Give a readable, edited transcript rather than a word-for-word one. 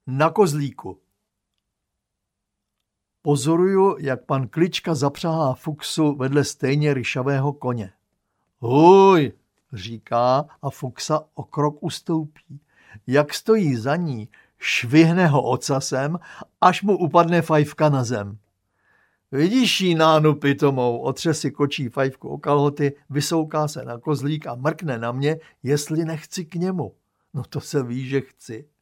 na kozlíku. Pozoruju, jak pan Klička zapřahá Fuchsu vedle stejně ryšavého koně. Huj, říká a Fuchsa o krok ustoupí. Jak stojí za ní, švihne ho ocasem, až mu upadne fajfka na zem. Vidíš jí, nánu pitomou, otře si kočí fajfku o kalhoty, vysouká se na kozlík a mrkne na mě, jestli nechci k němu. No to se ví, že chci.